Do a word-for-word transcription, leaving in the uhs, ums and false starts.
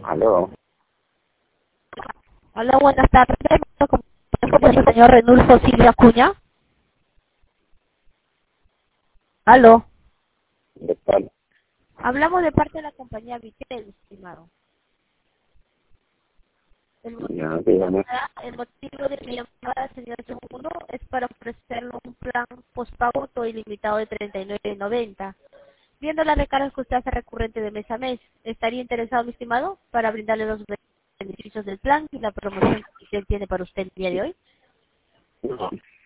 Aló. Hola, buenas tardes. ¿Con el señor Renulfo Silvia Acuña? Aló. ¿De tal? Hablamos de parte de la compañía Vitel, estimado. El Ya, motivo, de mi dígame. llamada, el motivo de mi llamada, señor Segundo, es para ofrecerle un plan postpago todo ilimitado de treinta y nueve noventa. Viendo las recargas que usted hace recurrente de mes a mes, ¿estaría interesado, mi estimado, para brindarle los beneficios del plan y la promoción que usted tiene para usted el día de hoy? No,